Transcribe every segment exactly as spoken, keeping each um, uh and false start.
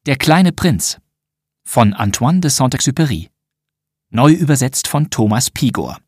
Der kleine Prinz von Antoine de Saint-Exupéry, neu übersetzt von Thomas Pigor.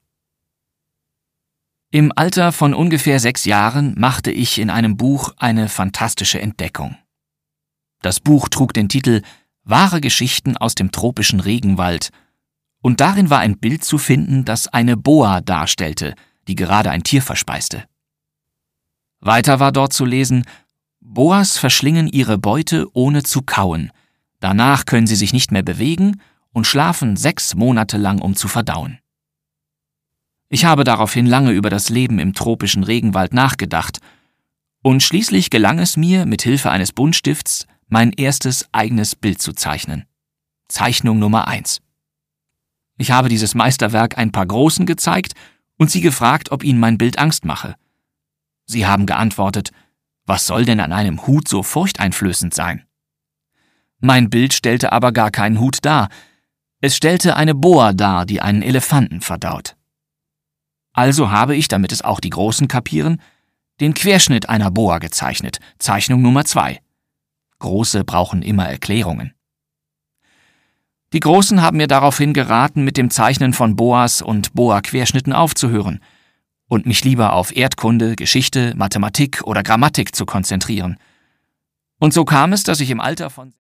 Im Alter von ungefähr sechs Jahren machte ich in einem Buch eine fantastische Entdeckung. Das Buch trug den Titel »Wahre Geschichten aus dem tropischen Regenwald« und darin war ein Bild zu finden, das eine Boa darstellte, die gerade ein Tier verspeiste. Weiter war dort zu lesen: Boas verschlingen ihre Beute ohne zu kauen, danach können sie sich nicht mehr bewegen und schlafen sechs Monate lang, um zu verdauen. Ich habe daraufhin lange über das Leben im tropischen Regenwald nachgedacht und schließlich gelang es mir, mit Hilfe eines Buntstifts mein erstes eigenes Bild zu zeichnen. Zeichnung Nummer eins. Ich habe dieses Meisterwerk ein paar Großen gezeigt und sie gefragt, ob ihnen mein Bild Angst mache. Sie haben geantwortet: Was soll denn an einem Hut so furchteinflößend sein? Mein Bild stellte aber gar keinen Hut dar. Es stellte eine Boa dar, die einen Elefanten verdaut. Also habe ich, damit es auch die Großen kapieren, den Querschnitt einer Boa gezeichnet. Zeichnung Nummer zwei. Große brauchen immer Erklärungen. Die Großen haben mir daraufhin geraten, mit dem Zeichnen von Boas und Boa-Querschnitten aufzuhören und mich lieber auf Erdkunde, Geschichte, Mathematik oder Grammatik zu konzentrieren. Und so kam es, dass ich im Alter von